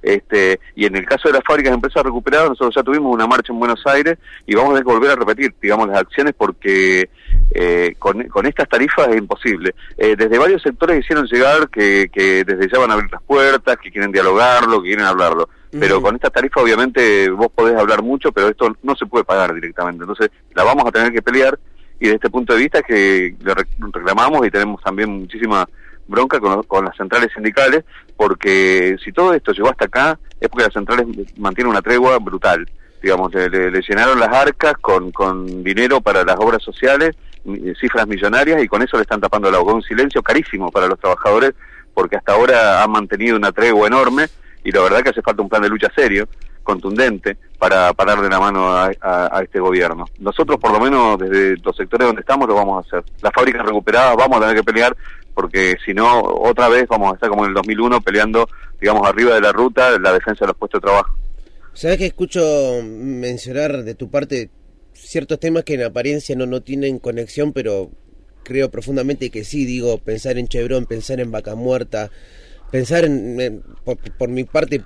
Y en el caso de las fábricas de empresas recuperadas, nosotros ya tuvimos una marcha en Buenos Aires y vamos a tener que volver a repetir, digamos, las acciones porque con estas tarifas es imposible. Desde varios sectores hicieron llegar que desde ya van a abrir las puertas, que quieren dialogarlo, que quieren hablarlo. Pero con esta tarifa obviamente vos podés hablar mucho, pero esto no se puede pagar directamente. Entonces la vamos a tener que pelear y desde este punto de vista es que le reclamamos y tenemos también muchísima bronca con las centrales sindicales, porque si todo esto llegó hasta acá es porque las centrales mantienen una tregua brutal. Digamos, le llenaron las arcas con dinero para las obras sociales, cifras millonarias, y con eso le están tapando el agua. Un silencio carísimo para los trabajadores, porque hasta ahora han mantenido una tregua enorme, y la verdad que hace falta un plan de lucha serio, contundente, para darle la mano a este gobierno. Nosotros, por lo menos, desde los sectores donde estamos, lo vamos a hacer. Las fábricas recuperadas vamos a tener que pelear, porque si no, otra vez vamos a estar como en el 2001, peleando, digamos, arriba de la ruta, la defensa de los puestos de trabajo. ¿Sabés que escucho mencionar de tu parte ciertos temas que en apariencia no tienen conexión, pero creo profundamente que sí? Digo, pensar en Chevron, pensar en Vaca Muerta, pensar por mi parte,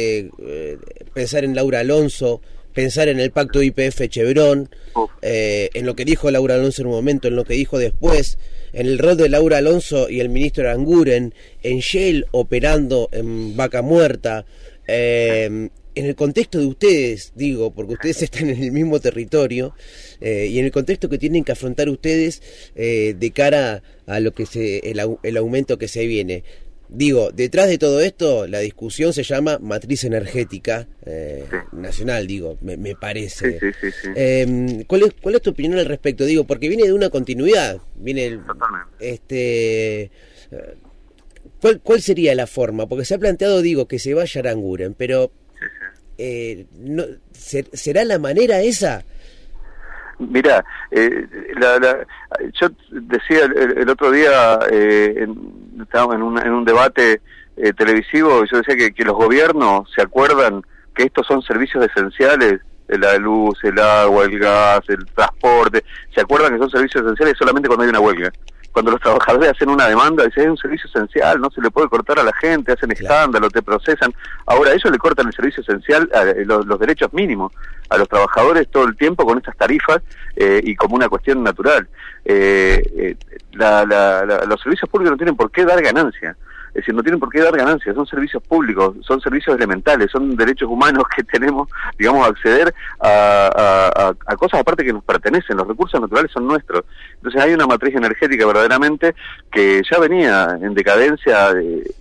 pensar en Laura Alonso, pensar en el pacto YPF-Chevron, en lo que dijo Laura Alonso en un momento, en lo que dijo después, en el rol de Laura Alonso y el ministro Aranguren, en Shell operando en Vaca Muerta, en el contexto de ustedes, digo, porque ustedes están en el mismo territorio, y en el contexto que tienen que afrontar ustedes de cara a lo que el aumento que se viene. Digo, detrás de todo esto, la discusión se llama matriz energética nacional, digo, me parece. Sí. ¿Cuál es tu opinión al respecto? Digo, porque viene de una continuidad, Totalmente. ¿Cuál sería la forma? Porque se ha planteado, digo, que se vaya Aranguren, pero no, ¿será la manera esa? Mirá, yo decía el otro día, estábamos en un debate televisivo, yo decía que los gobiernos se acuerdan que estos son servicios esenciales, la luz, el agua, el gas, el transporte, se acuerdan que son servicios esenciales solamente cuando hay una huelga. Cuando los trabajadores hacen una demanda, dicen, es un servicio esencial, no se le puede cortar a la gente, hacen escándalo, te procesan. Ahora, ellos le cortan el servicio esencial, los derechos mínimos a los trabajadores todo el tiempo con estas tarifas, y como una cuestión natural. Los servicios públicos no tienen por qué dar ganancia. Es decir, no tienen por qué dar ganancias, son servicios públicos, son servicios elementales, son derechos humanos que tenemos, digamos, acceder a cosas aparte que nos pertenecen, los recursos naturales son nuestros. Entonces hay una matriz energética verdaderamente que ya venía en decadencia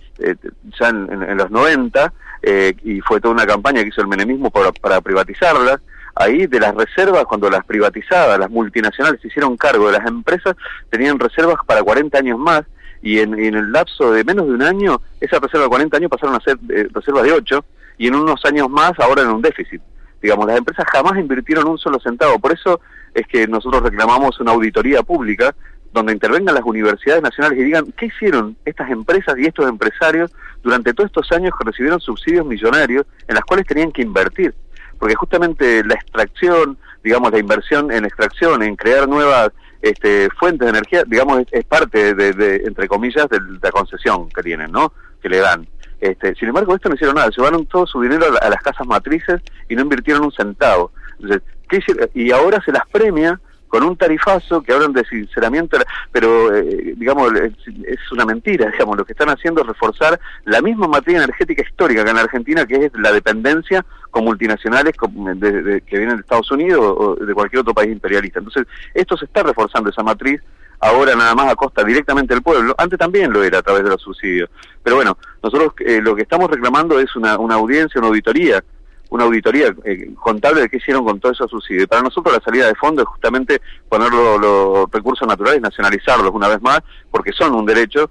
ya en los 90, y fue toda una campaña que hizo el menemismo para privatizarlas. Ahí de las reservas, cuando las privatizadas, las multinacionales se hicieron cargo de las empresas, tenían reservas para 40 años más, y en el lapso de menos de un año, esas reservas de 40 años pasaron a ser reservas de 8, y en unos años más ahora en un déficit. Digamos, las empresas jamás invirtieron un solo centavo. Por eso es que nosotros reclamamos una auditoría pública donde intervengan las universidades nacionales y digan qué hicieron estas empresas y estos empresarios durante todos estos años que recibieron subsidios millonarios en las cuales tenían que invertir. Porque justamente la extracción, digamos, la inversión en extracción, en crear nuevas fuentes de energía, digamos, es parte de entre comillas, de la concesión que tienen, ¿no? Que le dan. Sin embargo, esto no hicieron nada, llevaron todo su dinero a las casas matrices y no invirtieron un centavo. Entonces, ¿qué hicieron? Y ahora se las premia con un tarifazo que hablan de sinceramiento, pero digamos, es una mentira, digamos, lo que están haciendo es reforzar la misma matriz energética histórica que en la Argentina, que es la dependencia con multinacionales que vienen de Estados Unidos o de cualquier otro país imperialista. Entonces, esto se está reforzando, esa matriz, ahora nada más a costa directamente del pueblo. Antes también lo era a través de los subsidios. Pero bueno, nosotros lo que estamos reclamando es una audiencia, una auditoría contable de qué hicieron con todos esos subsidios. Y para nosotros la salida de fondo es justamente poner los recursos naturales, nacionalizarlos una vez más, porque son un derecho,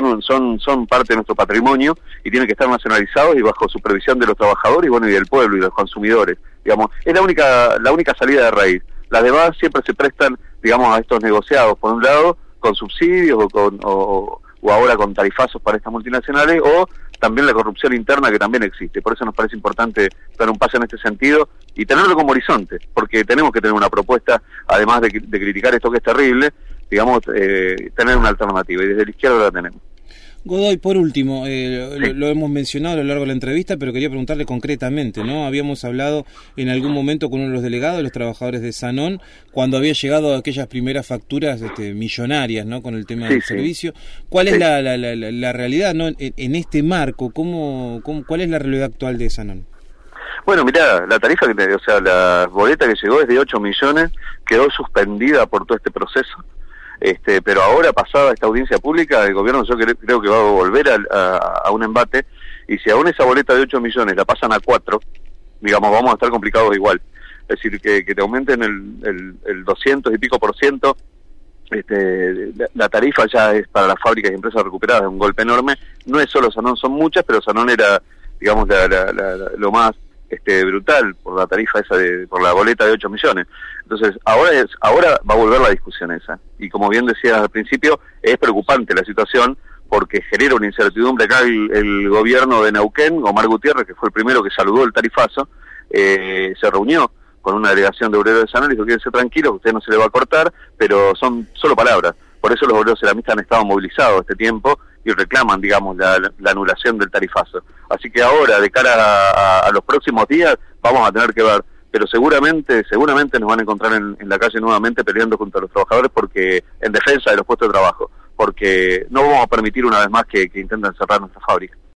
son parte de nuestro patrimonio y tienen que estar nacionalizados y bajo supervisión de los trabajadores y bueno, y del pueblo y de los consumidores. Digamos, es la única salida de raíz. Las demás siempre se prestan, digamos, a estos negociados, por un lado, con subsidios o ahora con tarifazos para estas multinacionales, o también la corrupción interna que también existe. Por eso nos parece importante dar un paso en este sentido y tenerlo como horizonte, porque tenemos que tener una propuesta, además de criticar esto que es terrible, digamos, tener una alternativa, y desde la izquierda la tenemos. Godoy, por último, lo hemos mencionado a lo largo de la entrevista, pero quería preguntarle concretamente, ¿no? Habíamos hablado en algún momento con uno de los delegados, de los trabajadores de Sanón, cuando había llegado aquellas primeras facturas millonarias, ¿no? Con el tema del servicio. ¿Cuál es la realidad, ¿no? En este marco, ¿cuál es la realidad actual de Sanón? Bueno, mirá, la tarifa, la boleta que llegó es de 8 millones, quedó suspendida por todo este proceso. Pero ahora, pasada esta audiencia pública, el gobierno yo creo que va a volver a un embate, y si aún esa boleta de 8 millones la pasan a 4, digamos, vamos a estar complicados igual. Es decir, que te aumenten el 200 y pico %, la tarifa ya es para las fábricas y empresas recuperadas, es un golpe enorme. No es solo Sanón, son muchas, pero Sanón era, digamos, lo más brutal por la tarifa esa, por la boleta de 8 millones. Entonces, ahora va a volver la discusión esa. Y como bien decías al principio, es preocupante la situación porque genera una incertidumbre acá el gobierno de Neuquén. Omar Gutiérrez, que fue el primero que saludó el tarifazo, se reunió con una delegación de obreros de Sanón y dijo: quédense tranquilos, que a usted no se le va a cortar, pero son solo palabras. Por eso los obreros ceramistas han estado movilizados este tiempo y reclaman, digamos, la anulación del tarifazo. Así que ahora, de cara a los próximos días, vamos a tener que ver, pero seguramente nos van a encontrar en la calle nuevamente peleando junto a los trabajadores porque en defensa de los puestos de trabajo, porque no vamos a permitir una vez más que intenten cerrar nuestra fábrica.